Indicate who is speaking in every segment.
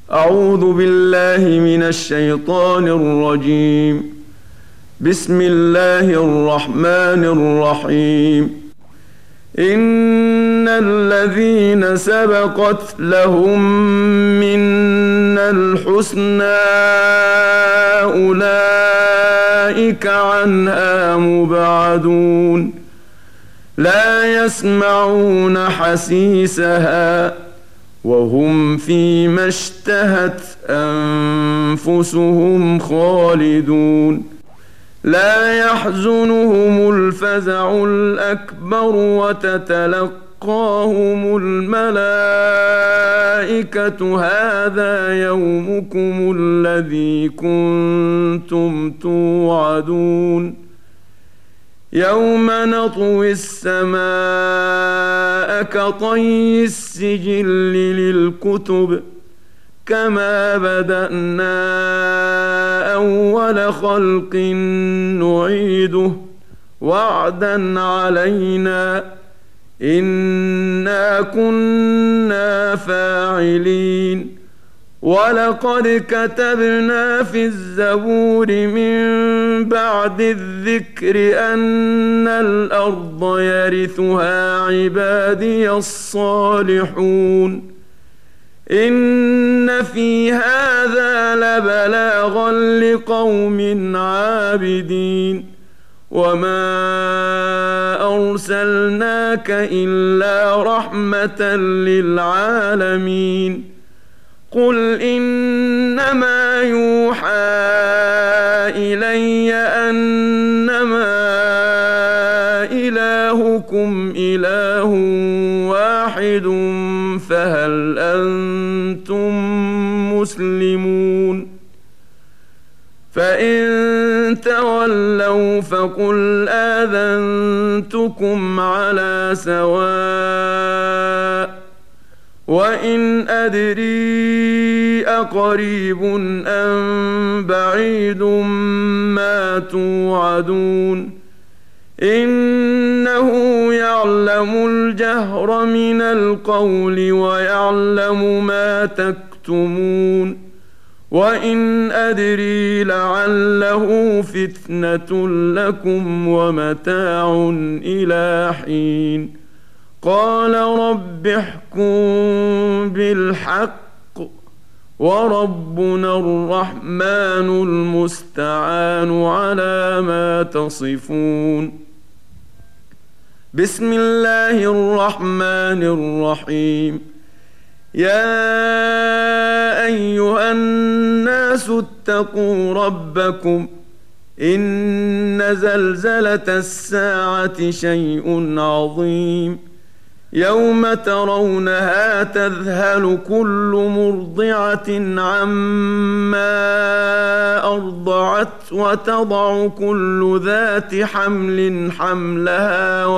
Speaker 1: أعوذ بالله من الشيطان الرجيم. بسم الله الرحمن الرحيم. إن الذين سبقت لهم منا الحسنى أولئك عنها مبعدون لا يسمعون حسيسها وهم فيما اشتهت أنفسهم خالدون لا يحزنهم الفزع الأكبر وتتلقاهم الملائكة هذا يومكم الذي كنتم توعدون يوم نطوي السماء كطي السجل للكتب كما بدأنا أول خلق نعيده وعدا علينا إنا كنا فاعلين ولقد كتبنا في الزبور من بعد الذكر أن الأرض يرثها عبادي الصالحون إن في هذا لبلاغا لقوم عابدين وما أرسلناك إلا رحمة للعالمين قل إنما يوحى إلي أنما إلهكم إله واحد فهل أنتم مسلمون فإن تولوا فقل آذنتكم على سواء وإن أدري أقريب أم بعيد ما توعدون إنه يعلم الجهر من القول ويعلم ما تكتمون وإن أدري لعله فتنة لكم ومتاع إلى حين قال رب احكم بالحق وربنا الرحمن المستعان على ما تصفون بسم الله الرحمن الرحيم يا أيها الناس اتقوا ربكم إن زلزلة الساعة شيء عظيم يوم ترونها تذهل كل مرضعة عما أرضعت وتضع كل ذات حمل حملها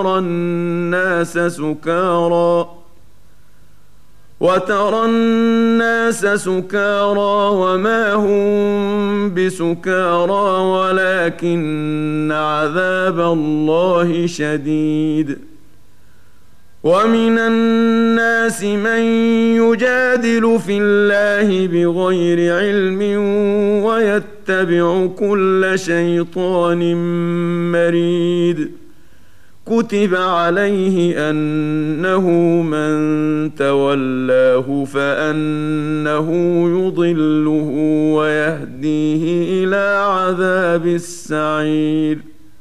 Speaker 1: وترى الناس سكارى وما هم بسكارى ولكن عذاب الله شديد ومن الناس من يجادل في الله بغير علم ويتبع كل شيطان مريد كتب عليه أنه من تولاه فأنه يضله ويهديه إلى عذاب السعير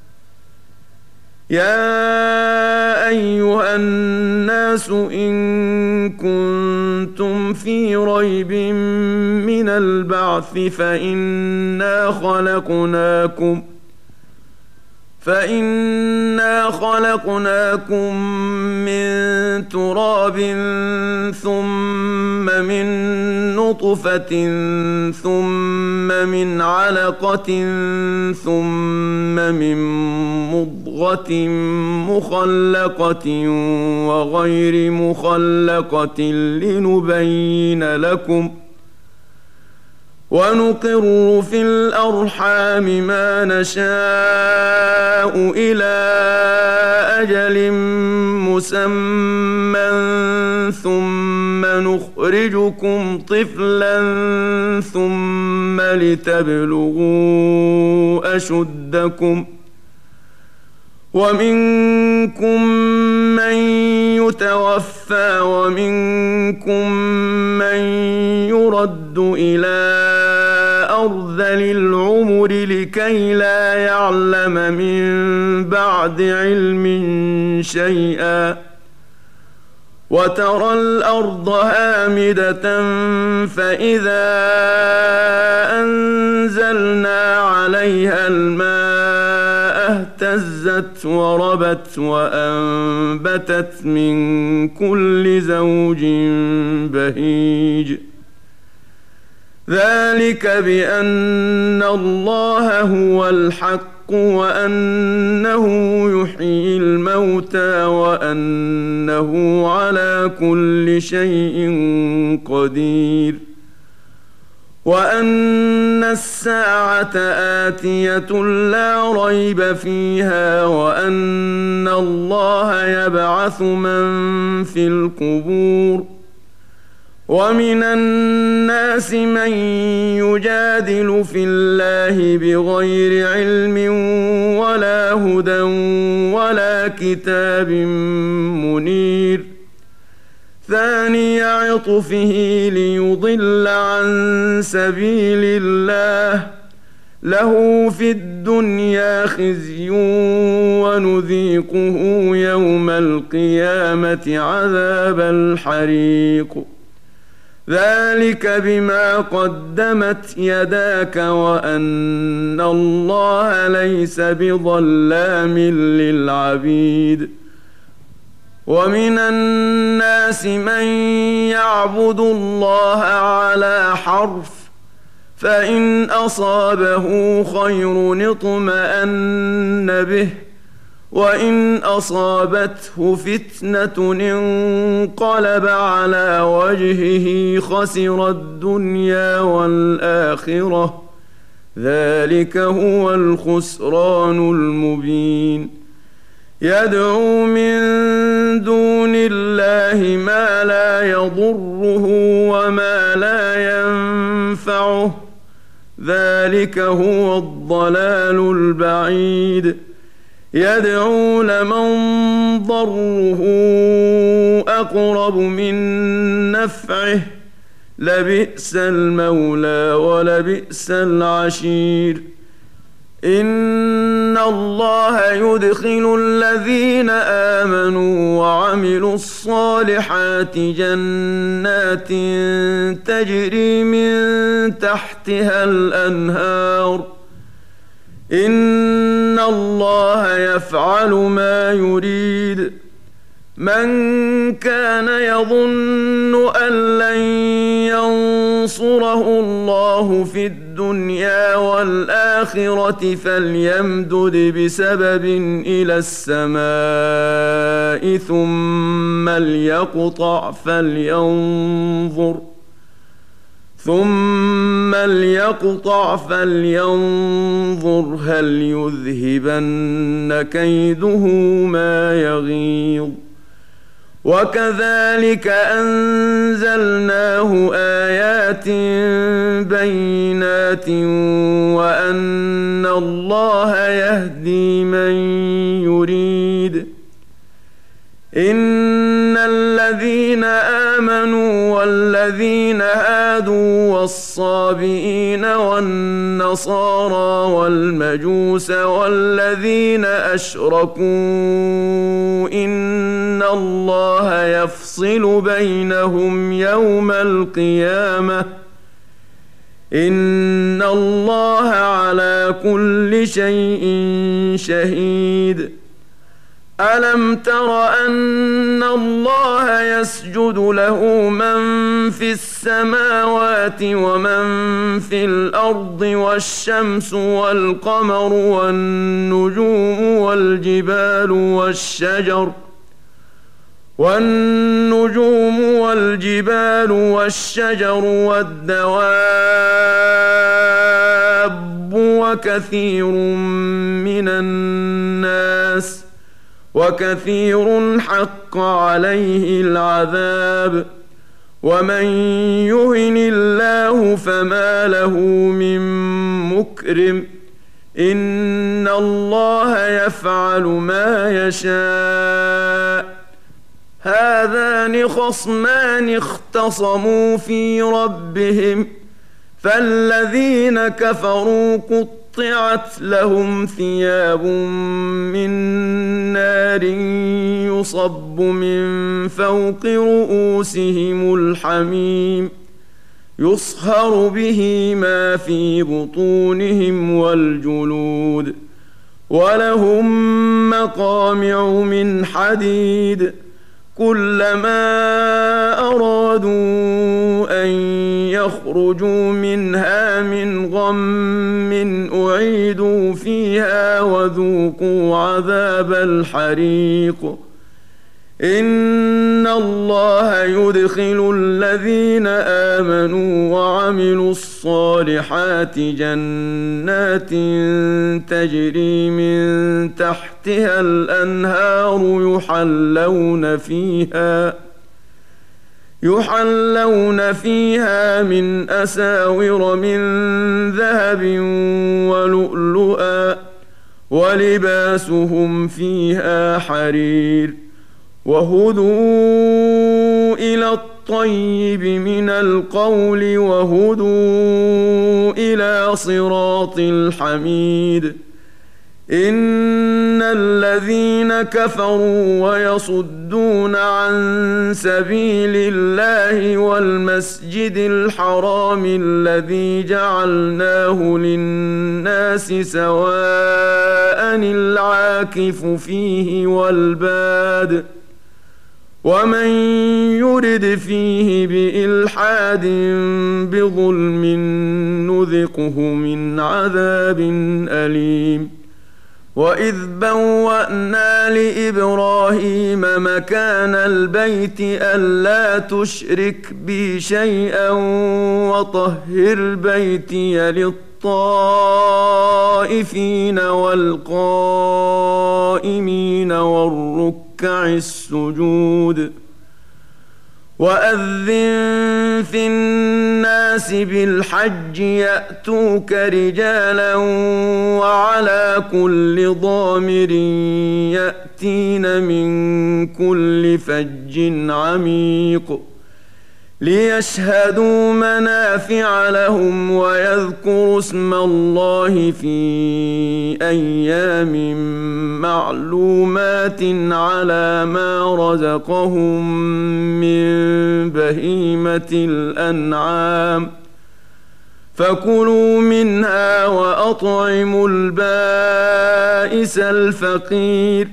Speaker 1: يا أيها الناس إن كنتم في ريب من البعث فإنا خلقناكم من تراب ثم من نطفة ثم من علقة ثم من مضغة مخلقة وغير مخلقة ونقر في الأرحام ما نشاء إلى أجل مسمى ثم نخرجكم طفلا ثم لتبلغوا أشدكم ومنكم من يتوفى ومنكم من يرد إلى أرذل العمر لكي لا يعلم من بعد علم شيئا وترى الأرض هامدة فإذا أنزلنا عليها الماء اهتزت وربت وأنبتت من كل زوج بهيج ذلك بأن الله هو الحق وأنه يحيي الموتى وأنه على كل شيء قدير وأن الساعة آتية لا ريب فيها وأن الله يبعث من في القبور ومن الناس من يجادل في الله بغير علم ولا هدى ولا كتاب منير ثاني عطفه ليضل عن سبيل الله له في الدنيا خزي ونذيقه يوم القيامة عذاب الحريق ذلك بما قدمت يداك وأن الله ليس بظلام للعبيد ومن الناس من يعبد الله على حرف فإن أصابه خير اطمأن به وإن أصابته فتنة انقلب على وجهه خسر الدنيا والآخرة ذلك هو الخسران المبين يدعو من دون الله ما لا يضره وما لا ينفعه ذلك هو الضلال البعيد يدعو لمن ضره أقرب من نفعه لبئس المولى ولبئس العشير إن الله يدخل الذين آمنوا وعملوا الصالحات جنات تجري من تحتها الأنهار إن الله يفعل ما يريد من كان يظن أن لن ينصره الله في الدنيا والآخرة فليمدد بسبب إلى السماء ثم ليقطع فلينظر هل يذهبن كيده ما يغيظ وكذلك أنزلناه آيات بينات وأن الله يهدي من يريد إن الذين آمنوا والذين هادوا والصابئين والنصارى والمجوس والذين أشركوا إن الله يفصل بينهم يوم القيامة إن الله على كل شيء شهيد ألم تر أن الله يسجد له من في السماوات ومن في الأرض والشمس والقمر والنجوم والجبال والنجوم والجبال والشجر والدواب وكثير حق عليه العذاب. ومن يهن الله فما له من مكرم، إن الله يفعل ما يشاء. هذان خصمان اختصموا في ربهم، فالذين كفروا قطعت لهم ثياب من نار يصب من فوق رؤوسهم الحميم، يصهر به ما في بطونهم والجلود، ولهم مقامع من حديد، كلما أرادوا أن يخرجوا منها من غم أعيدوا فيها وذوقوا عذاب الحريق. إن الله يدخل الذين آمنوا وعملوا الصالحات جنات تجري من تحتها الأنهار يحلون فيها من أساور من ذهب ولؤلؤا، ولباسهم فيها حرير. وهدوا إلى الطيب من القول وهدوا إلى صراط الحميد. إن الذين كفروا ويصدون عن سبيل الله والمسجد الحرام الذي جعلناه للناس سواء العاكف فيه والباد، ومن يرد فيه بإلحاد بظلم نذقه من عذاب أليم. وإذ بوأنا لإبراهيم مكان البيت ألا تشرك بي شيئا وطهر بيتي للطائفين والقائمين والركع السجود. وأذن في الناس بالحج يأتوك رجالا وعلى كل ضامر يأتين من كل فج عميق ليشهدوا منافع لهم ويذكروا اسم الله في أيام معلومات على ما رزقهم من بهيمة الأنعام، فكلوا منها وأطعموا البائس الفقير،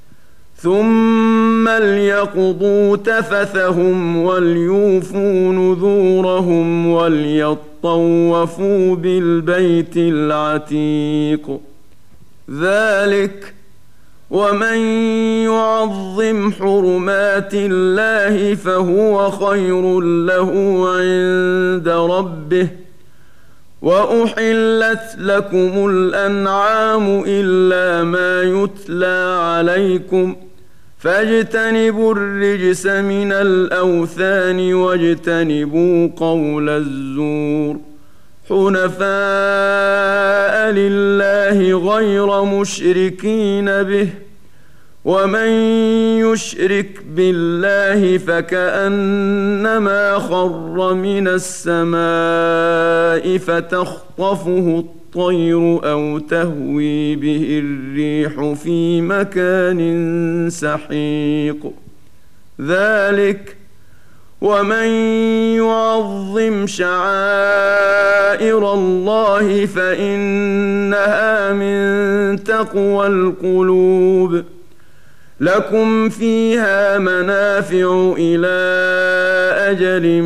Speaker 1: ثم ليقضوا تفثهم وليوفوا نذورهم وليطوفوا بالبيت العتيق. ذلك ومن يعظم حرمات الله فهو خير له عند ربه. وأحلت لكم الأنعام إلا ما يتلى عليكم، فاجتنبوا الرجس من الأوثان واجتنبوا قول الزور، حنفاء لله غير مشركين به. ومن يشرك بالله فكأنما خر من السماء فتخطفه الطير أو تهوي به الريح في مكان سحيق. ذلك ومن يعظم شعائر الله فإنها من تقوى القلوب. لكم فيها منافع إلى أجل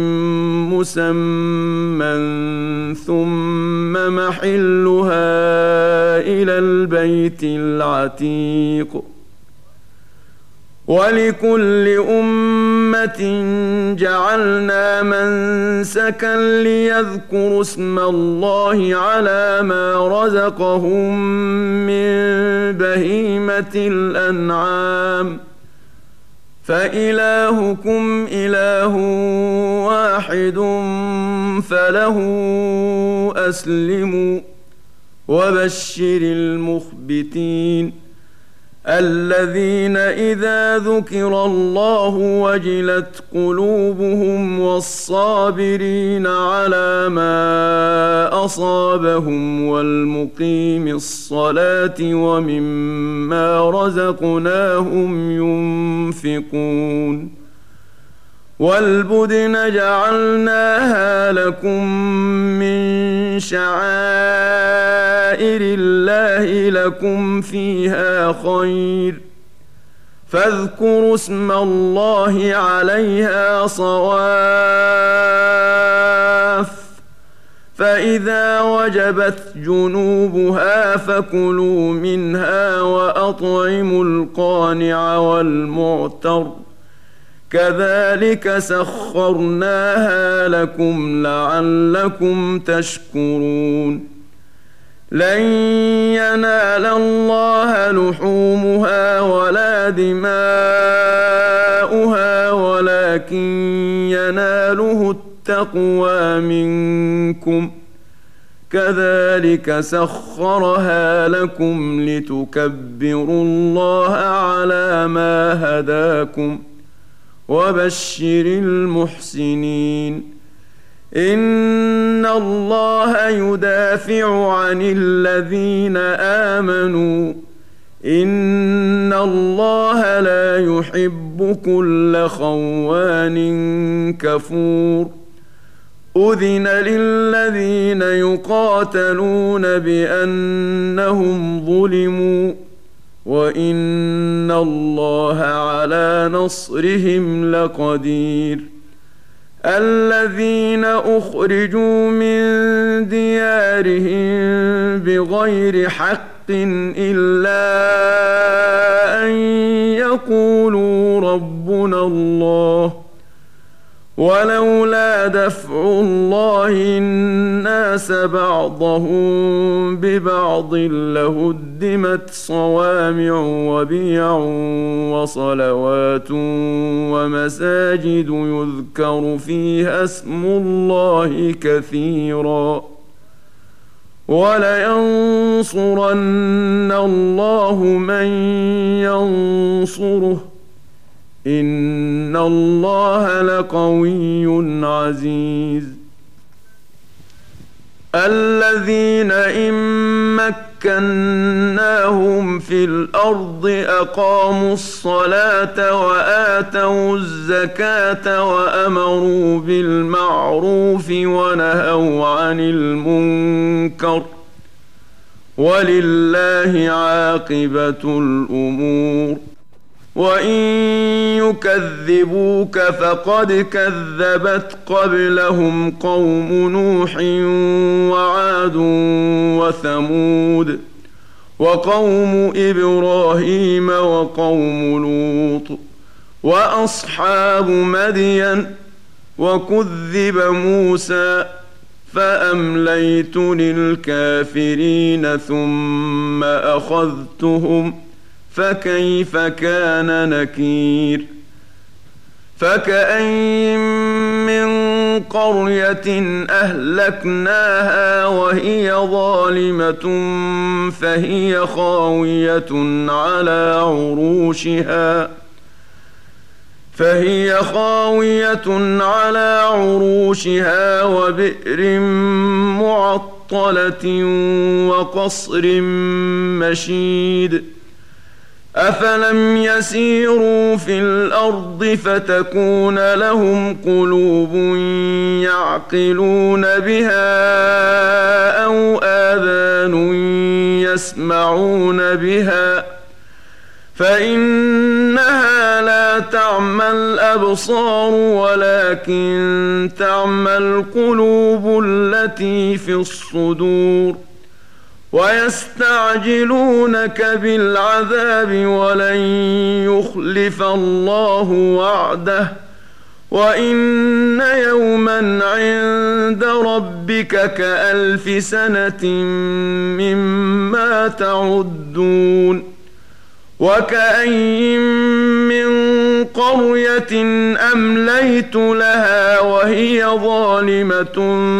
Speaker 1: مسمى ثم محلها إلى البيت العتيق. ولكل أمة جعلنا منسكا ليذكروا اسم الله على ما رزقهم من بهيمة الأنعام فإلهكم إله واحد فله أسلموا وبشر المخبتين الذين إذا ذكر الله وجلت قلوبهم والصابرين على ما أصابهم والمقيم الصلاة ومما رزقناهم ينفقون والبدن جعلناها لكم من شعائر الله لكم فيها خير فاذكروا اسم الله عليها صواف فإذا وجبت جنوبها فكلوا منها وأطعموا القانع والمعتر كذلك سخرناها لكم لعلكم تشكرون لن ينال الله لحومها ولا دماؤها ولكن يناله التقوى منكم كذلك سخرها لكم لتكبروا الله على ما هداكم وبشر المحسنين إن الله يدافع عن الذين آمنوا إن الله لا يحب كل خوان كفور أذن للذين يقاتلون بأنهم ظلموا وإن الله على نصرهم لقدير الذين أخرجوا من ديارهم بغير حق إلا أن يقولوا ربنا الله ولولا دفع الله الناس بعضهم ببعض لهدمت صوامع وبيع وصلوات ومساجد يذكر فيها اسم الله كثيرا ولينصرن الله من ينصره إن الله لقوي عزيز الذين إن مكناهم في الأرض أقاموا الصلاة وآتوا الزكاة وأمروا بالمعروف ونهوا عن المنكر ولله عاقبة الأمور وإن يكذبوك فقد كذبت قبلهم قوم نوح وعاد وثمود وقوم إبراهيم وقوم لوط وأصحاب مدين وكذب موسى فأمليت للكافرين ثم أخذتهم فكيف كان نكير فكأين من قرية أهلكناها وهي ظالمة فهي خاوية على عروشها وبئر معطلة وقصر مشيد أفلم يسيروا في الأرض فتكون لهم قلوب يعقلون بها أو آذان يسمعون بها فإنها لا تعمى الأبصار ولكن تعمى القلوب التي في الصدور ويستعجلونك بالعذاب ولن يخلف الله وعده وإن يوما عند ربك كألف سنة مما تعدون وكأين من قرية أمليت لها وهي ظالمة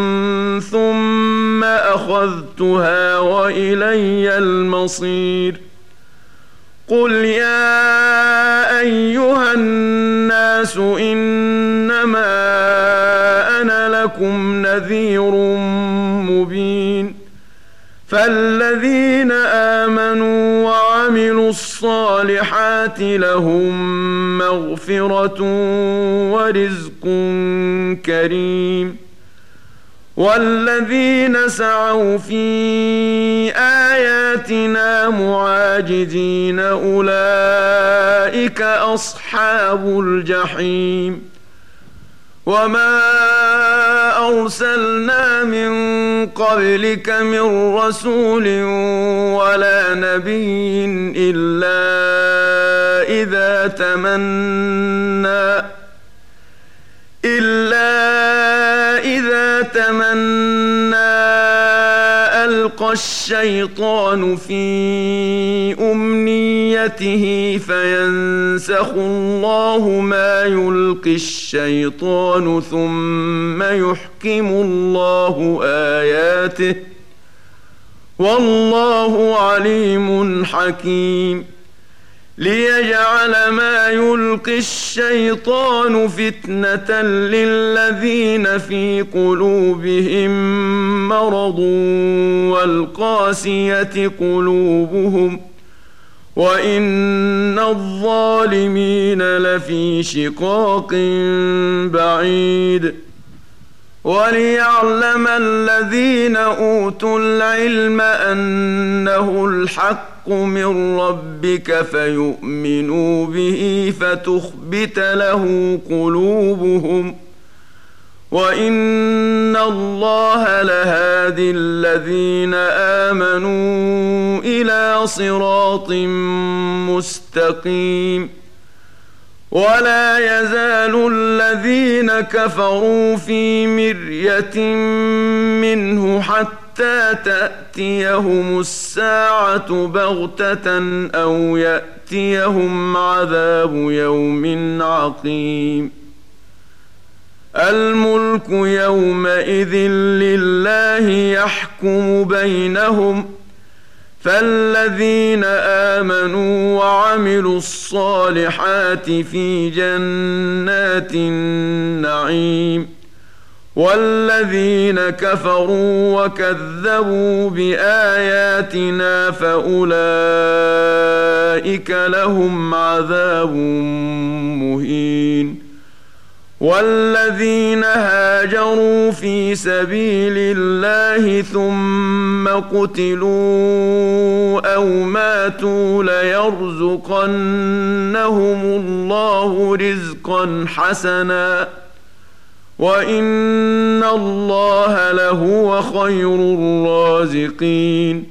Speaker 1: ثم أخذتها وإلي المصير قل يا أيها الناس إنما أنا لكم نذير مبين فالذين آمنوا وعملوا الصالحات لهم مغفرة ورزق كريم والذين سعوا في آياتنا معاجزين أولئك أصحاب الجحيم وما أرسلنا من قبلك من رسول ولا نبي إلا إذا تمنى ألقى الشيطان في أمنيته فينسخ الله ما يلقي الشيطان ثم يحكم الله آياته والله عليم حكيم ليجعل ما يلقي الشيطان فتنة للذين في قلوبهم مرض والقاسية قلوبهم وإن الظالمين لفي شقاق بعيد وليعلم الذين أوتوا العلم أنه الحق من ربك فيؤمنوا به فتخبت له قلوبهم وإن الله لهادي الذين آمنوا إلى صراط مستقيم ولا يزال الذين كفروا في مرية منه حتى تأتيهم الساعة بغتة أو يأتيهم عذاب يوم عقيم الملك يومئذ لله يحكم بينهم فالذين آمنوا وعملوا الصالحات في جنات النعيم والذين كفروا وكذبوا بآياتنا فأولئك لهم عذاب مهين والذين هاجروا في سبيل الله ثم قتلوا أو ماتوا ليرزقنهم الله رزقا حسنا وإن الله لهو خير الرازقين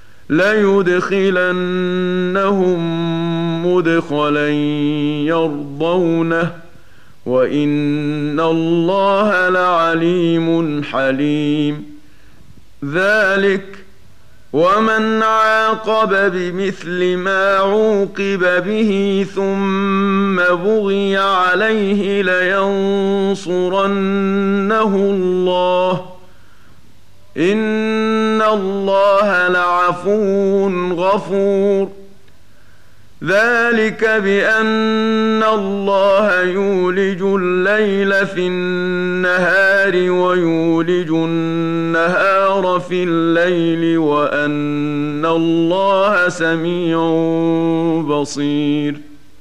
Speaker 1: ليدخلنهم مدخلا يرضونه وإن الله لعليم حليم ذلك ومن عاقب بمثل ما عوقب به ثم بغي عليه لينصرنه الله إن الله لعفو غفور ذلك بأن الله يولج الليل في النهار ويولج النهار في الليل وأن الله سميع بصير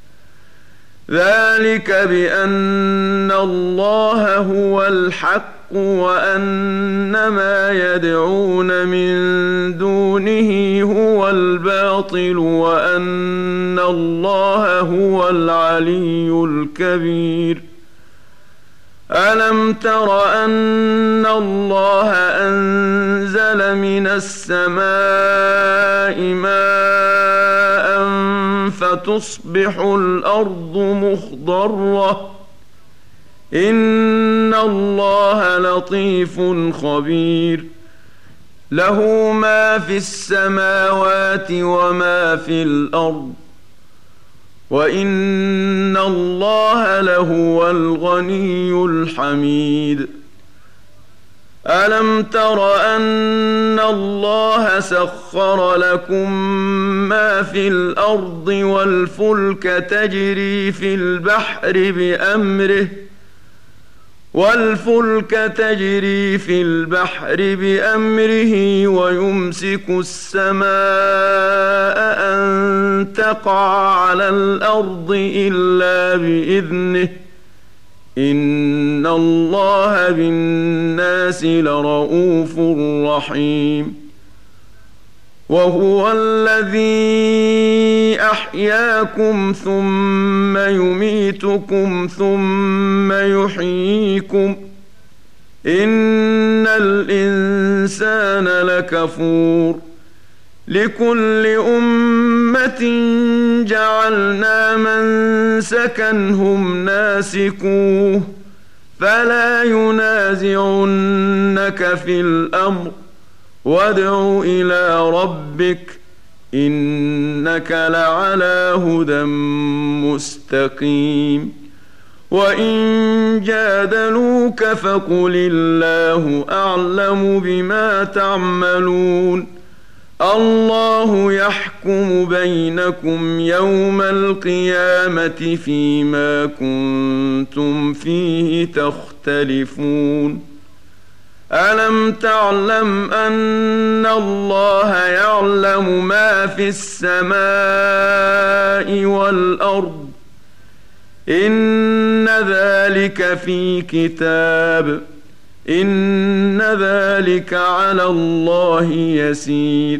Speaker 1: ذلك بأن الله هو الحق وأن ما يدعون من دونه هو الباطل وأن الله هو العلي الكبير ألم تر أن الله أنزل من السماء تصبح الأرض مخضرة إن الله لطيف خبير له ما في السماوات وما في الأرض وإن الله لهو الغني الحميد ألم تر أن الله سخر لكم ما في الأرض والفلك تجري في البحر بأمره ويمسك السماء أن تقع على الأرض إلا بإذنه إن الله بالناس لرءوف رحيم وهو الذي أحياكم ثم يميتكم ثم يحييكم إن الإنسان لكفور لكل أمة جعلنا منسكا هم ناسكوه فلا ينازعنك في الأمر وادع إلى ربك إنك لعلى هدى مستقيم وإن جادلوك فقل الله أعلم بما تعملون الله يحكم بينكم يوم القيامة فيما كنتم فيه تختلفون ألم تعلم أن الله يعلم ما في السماء والأرض إن ذلك في كتاب إن ذلك على الله يسير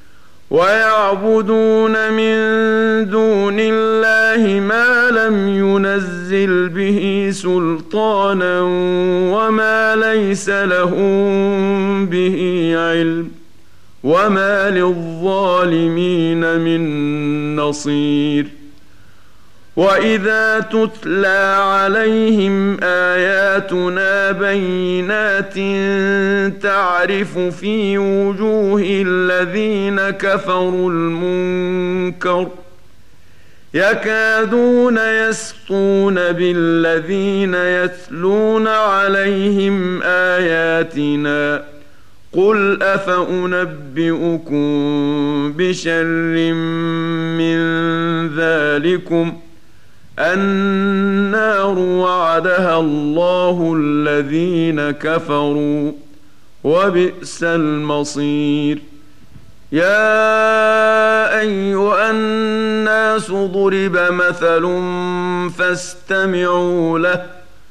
Speaker 1: ويعبدون من دون الله ما لم ينزل به سلطانا وما ليس لهم به علم وما للظالمين من نصير وإذا تتلى عليهم آياتنا بينات تعرف في وجوه الذين كفروا المنكر يكادون يسطون بالذين يتلون عليهم آياتنا قل أفأنبئكم بشر من ذلكم النار وعدها الله الذين كفروا وبئس المصير يا أيها الناس ضرب مثل فاستمعوا له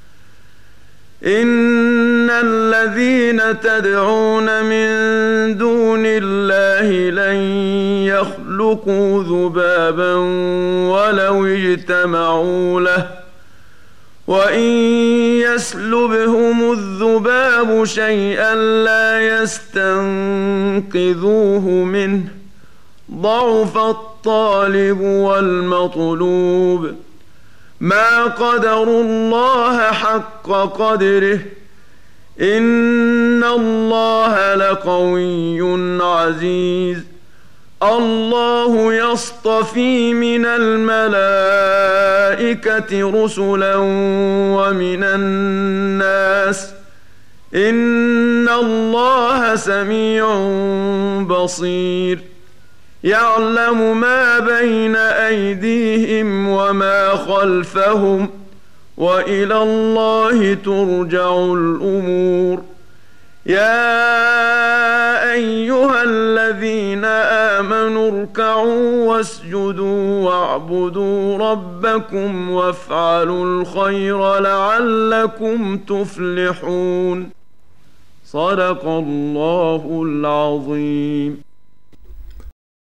Speaker 1: إن الذين تدعون من دون الله لن يخلقوا ذبابا ولو اجتمعوا له وإن يسلبهم الذباب شيئا لا يستنقذوه منه ضعف الطالب والمطلوب ما قدروا الله حق قدره إن الله لقوي عزيز الله يصطفي من الملائكة رسلا ومن الناس إن الله سميع بصير يعلم ما بين أيديهم وما خلفهم وإلى الله ترجع الأمور يا أيها الذين آمنوا اركعوا واسجدوا واعبدوا ربكم وافعلوا الخير لعلكم تفلحون صدق الله العظيم.